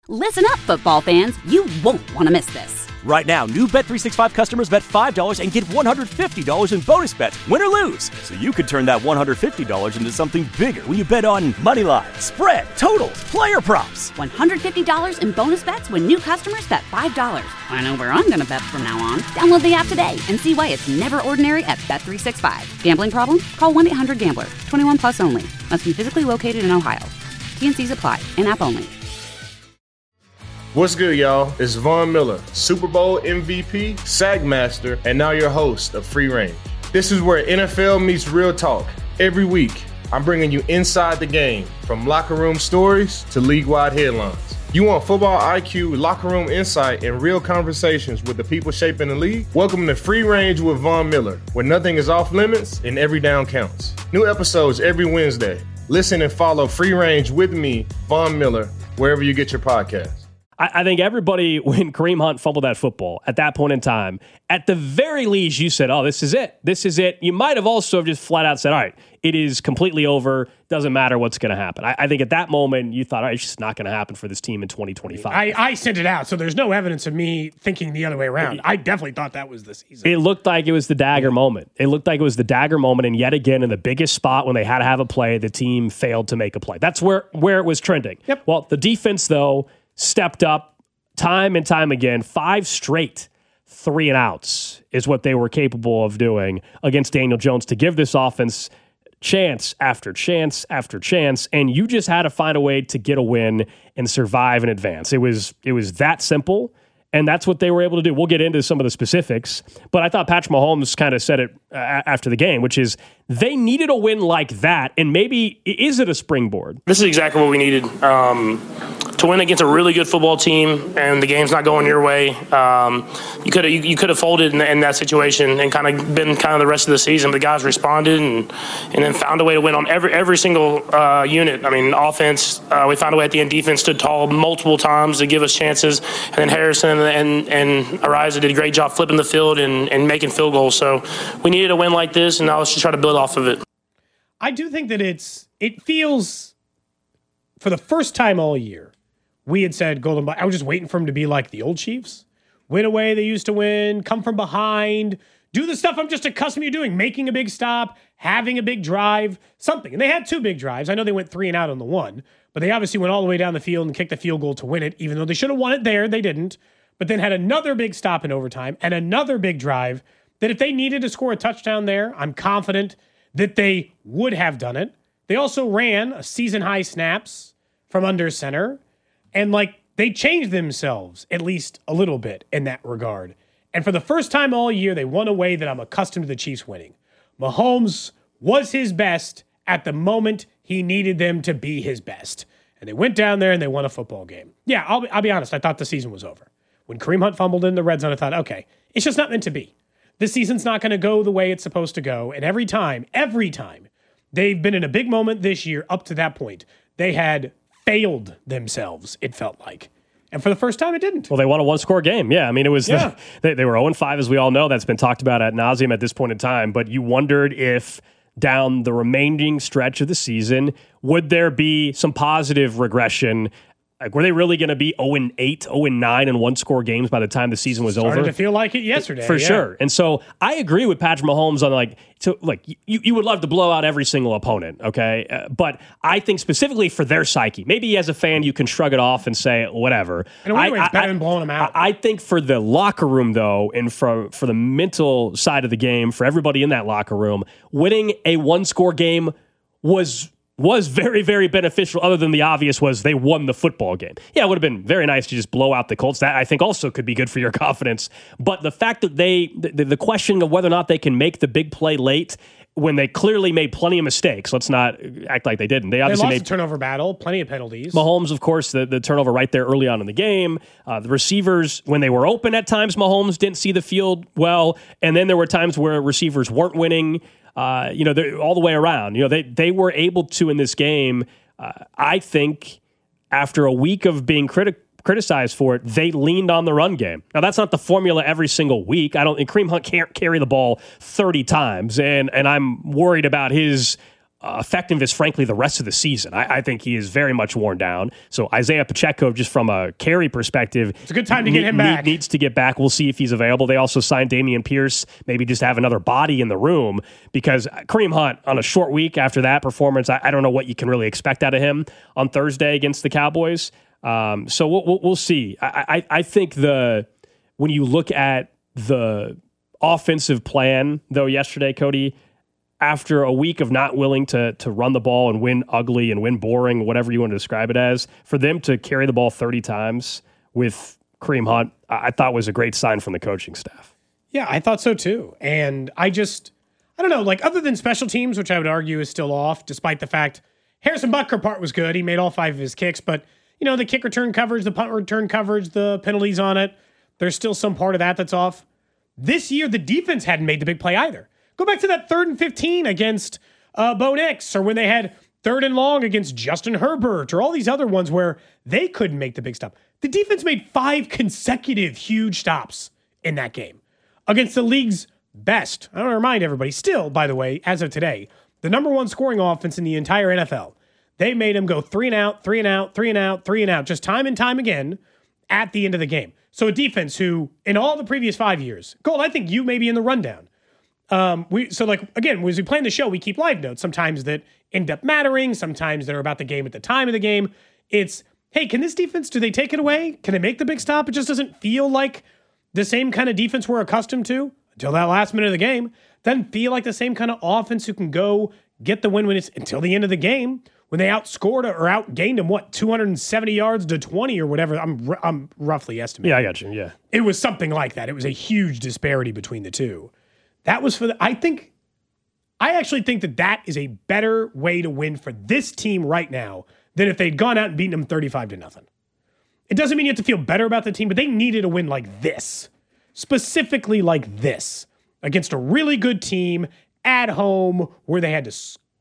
Listen up, football fans. You won't want to miss this. Right now, new Bet365 customers bet $5 and get $150 in bonus bets, win or lose. So you could turn that $150 into something bigger when you bet on money line, spread, totals, player props. $150 in bonus bets when new customers bet $5. I know where I'm going to bet from now on. Download the app today and see why it's never ordinary at Bet365. Gambling problem? Call 1-800-GAMBLER. 21 plus only. Must be physically located in Ohio. T&Cs apply. In-app only. What's good, y'all? It's Von Miller, Super Bowl MVP, Sack Master, and now your host of Free Range. This is where NFL meets real talk. Every week, I'm bringing you inside the game, from locker room stories to league-wide headlines. You want football IQ, locker room insight, and real conversations with the people shaping the league? Welcome to Free Range with Von Miller, where nothing is off limits and every down counts. New episodes every Wednesday. Listen and follow Free Range with me, Von Miller, wherever you get your podcasts. I think everybody, when Kareem Hunt fumbled that football at that point in time, at the very least, you said, oh, this is it. This is it. You might have also just flat out said, all right, it is completely over. Doesn't matter what's going to happen. I think at that moment, you thought, all right, it's just not going to happen for this team in 2025. I sent it out, so there's no evidence of me thinking the other way around. I definitely thought that was the season. It looked like it was the dagger moment. It looked like it was the dagger moment, and yet again, in the biggest spot when they had to have a play, the team failed to make a play. That's where it was trending. Yep. Well, the defense, though, stepped up time and time again. 5 straight 3-and-outs is what they were capable of doing against Daniel Jones to give this offense chance after chance after chance, and you just had to find a way to get a win and survive in advance. It was that simple, and that's what they were able to do. We'll get into some of the specifics, but I thought Patrick Mahomes kind of said it after the game, which is they needed a win like that, and maybe is it a springboard? This is exactly what we needed. To win against a really good football team and the game's not going your way, you could have folded in that situation and kind of been kind of the rest of the season. The guys responded and then found a way to win on every single unit. I mean, offense, we found a way at the end. Defense stood tall multiple times to give us chances, and then Harrison and Ariza did a great job flipping the field and making field goals. So we needed a win like this, and now let's just try to build off of it. I do think that it feels, for the first time all year, we had said Golden Boy. I was just waiting for him to be like the old Chiefs. Win away they used to win, come from behind, do the stuff I'm just accustomed to doing, making a big stop, having a big drive, something. And they had 2 big drives. I know they went 3-and-out on the one, but they obviously went all the way down the field and kicked the field goal to win it, even though they should have won it there. They didn't. But then had another big stop in overtime and another big drive that if they needed to score a touchdown there, I'm confident that they would have done it. They also ran a season-high snaps from under center. And, they changed themselves at least a little bit in that regard. And for the first time all year, they won a way that I'm accustomed to the Chiefs winning. Mahomes was his best at the moment he needed them to be his best. And they went down there and they won a football game. Yeah, I'll be honest. I thought the season was over. When Kareem Hunt fumbled in the red zone, I thought, okay, it's just not meant to be. This season's not going to go the way it's supposed to go. And every time, they've been in a big moment this year up to that point, they had failed themselves, it felt like. And for the first time, it didn't. Well, they won a 1-score game. Yeah, I mean, it was they were 0-5, as we all know. That's been talked about ad nauseum at this point in time. But you wondered if down the remaining stretch of the season, would there be some positive regression? Like, were they really going to be 0-8, 0-9 in 1-score games by the time the season was over? Started to feel like it yesterday. For sure. And so I agree with Patrick Mahomes on you would love to blow out every single opponent, okay? But I think specifically for their psyche, maybe as a fan you can shrug it off and say, whatever. And it's better than blowing them out. I think for the locker room, though, and for the mental side of the game, for everybody in that locker room, winning a 1-score game was very, very beneficial, other than the obvious was they won the football game. Yeah, it would have been very nice to just blow out the Colts. That, I think, also could be good for your confidence. But the fact that the question of whether or not they can make the big play late when they clearly made plenty of mistakes. Let's not act like they didn't. They obviously lost the turnover battle, plenty of penalties. Mahomes, of course, the turnover right there early on in the game. The receivers, when they were open at times, Mahomes didn't see the field well. And then there were times where receivers weren't winning. All the way around. They were able to, in this game, I think, after a week of being criticized for it, they leaned on the run game. Now, that's not the formula every single week. And Kareem Hunt can't carry the ball 30 times, and I'm worried about his effective as, frankly, the rest of the season. I think he is very much worn down. So Isaiah Pacheco, just from a carry perspective, it's a good time to get him back. Needs to get back. We'll see if he's available. They also signed Dameon Pierce, maybe just have another body in the room, because Kareem Hunt on a short week after that performance, I don't know what you can really expect out of him on Thursday against the Cowboys. So we'll see. I think when you look at the offensive plan, though, yesterday, Cody, after a week of not willing to run the ball and win ugly and win boring, whatever you want to describe it as, for them to carry the ball 30 times with Kareem Hunt, I thought was a great sign from the coaching staff. Yeah, I thought so too. And I don't know, like, other than special teams, which I would argue is still off, despite the fact Harrison Butker part was good. He made all 5 of his kicks, but, you know, the kick return coverage, the punt return coverage, the penalties on it, there's still some part of that's off. This year, the defense hadn't made the big play either. Go back to that 3rd and 15 against Bo Nix, or when they had 3rd and long against Justin Herbert, or all these other ones where they couldn't make the big stop. The defense made 5 consecutive huge stops in that game against the league's best. I want to remind everybody, still, by the way, as of today, the number 1 scoring offense in the entire NFL. They made them go 3 and out, 3 and out, 3 and out, 3 and out, just time and time again at the end of the game. So a defense who, in all the previous 5 years, Gold, I think you may be in the rundown. As we plan the show, we keep live notes, sometimes that end up mattering, sometimes that are about the game at the time of the game. It's, hey, can this defense, do they take it away? Can they make the big stop? It just doesn't feel like the same kind of defense we're accustomed to until that last minute of the game. Doesn't feel like the same kind of offense who can go get the win when it's until the end of the game, when they outscored or outgained them, 270 yards to 20 or whatever. I'm roughly estimating. Yeah, I got you. Yeah. It was something like that. It was a huge disparity between the two. That was I actually think that is a better way to win for this team right now than if they'd gone out and beaten them 35-0. It doesn't mean you have to feel better about the team, but they needed a win like this, specifically like this, against a really good team at home where they had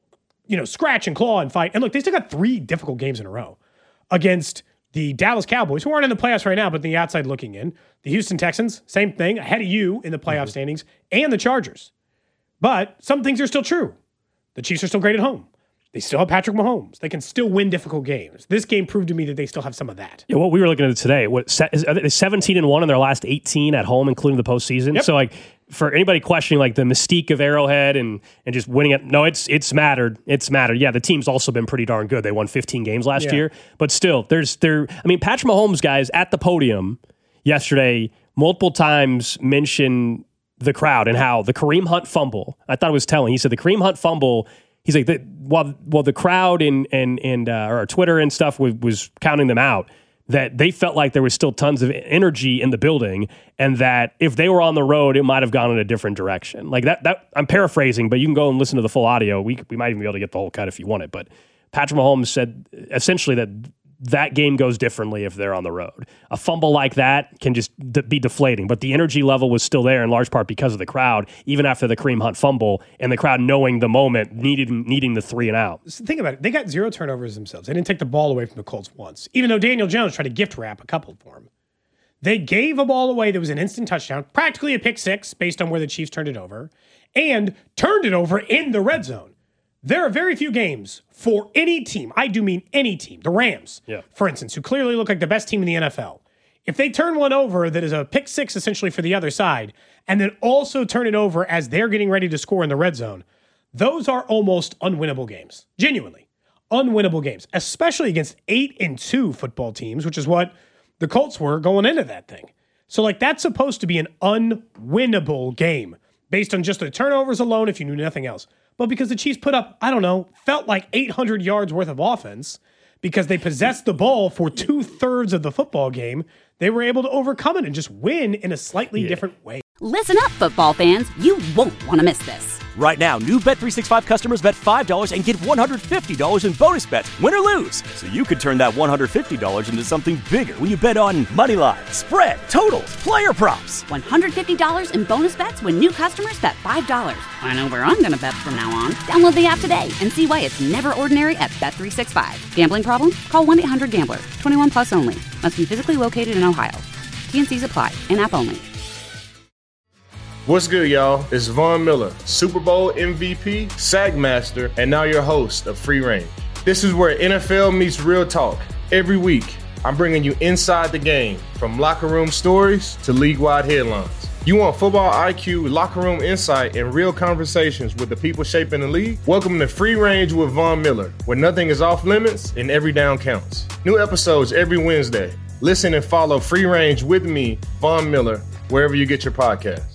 to, scratch and claw and fight. And look, they still got 3 difficult games in a row against the Dallas Cowboys, who aren't in the playoffs right now, but the outside looking in. The Houston Texans, same thing, ahead of you in the playoff standings, and the Chargers. But some things are still true. The Chiefs are still great at home. They still have Patrick Mahomes. They can still win difficult games. This game proved to me that they still have some of that. Yeah, what we were looking at today, are they 17-1 in their last 18 at home, including the postseason? Yep. So, like, for anybody questioning like the mystique of Arrowhead and just winning it, no, it's mattered. It's mattered. Yeah, the team's also been pretty darn good. They won 15 games last year, but still, Patrick Mahomes, guys, at the podium yesterday multiple times mentioned the crowd and how the Kareem Hunt fumble. I thought it was telling. He said the Kareem Hunt fumble. He's like, while the crowd and or Twitter and stuff was counting them out, that they felt like there was still tons of energy in the building, and that if they were on the road, it might have gone in a different direction. Like that I'm paraphrasing, but you can go and listen to the full audio. We might even be able to get the whole cut if you want it. But Patrick Mahomes said essentially that game goes differently if they're on the road. A fumble like that can just be deflating, but the energy level was still there in large part because of the crowd, even after the Kareem Hunt fumble, and the crowd knowing the moment, needing the 3 and out. So think about it. They got 0 turnovers themselves. They didn't take the ball away from the Colts once, even though Daniel Jones tried to gift wrap a couple for him. They gave a ball away that was an instant touchdown, practically a pick 6 based on where the Chiefs turned it over, and turned it over in the red zone. There are very few games for any team, I do mean any team, the Rams, for instance, who clearly look like the best team in the NFL. If they turn one over that is a pick 6 essentially for the other side, and then also turn it over as they're getting ready to score in the red zone, those are almost unwinnable games. Genuinely. Unwinnable games, especially against 8-2 football teams, which is what the Colts were going into that thing. So, like, that's supposed to be an unwinnable game based on just the turnovers alone if you knew nothing else. But because the Chiefs put up, felt like 800 yards worth of offense because they possessed the ball for 2/3 of the football game, they were able to overcome it and just win in a slightly different way. Listen up, football fans. You won't want to miss this. Right now, new Bet365 customers bet $5 and get $150 in bonus bets, win or lose. So you could turn that $150 into something bigger when you bet on moneyline, spread, totals, player props. $150 in bonus bets when new customers bet $5. I know where I'm going to bet from now on. Download the app today and see why it's never ordinary at Bet365. Gambling problem? Call 1-800-GAMBLER. 21 plus only. Must be physically located in Ohio. T&Cs apply. In-app only. What's good, y'all? It's Von Miller, Super Bowl MVP, Sack Master, and now your host of Free Range. This is where NFL meets real talk. Every week, I'm bringing you inside the game, from locker room stories to league-wide headlines. You want football IQ, locker room insight, and real conversations with the people shaping the league? Welcome to Free Range with Von Miller, where nothing is off limits and every down counts. New episodes every Wednesday. Listen and follow Free Range with me, Von Miller, wherever you get your podcasts.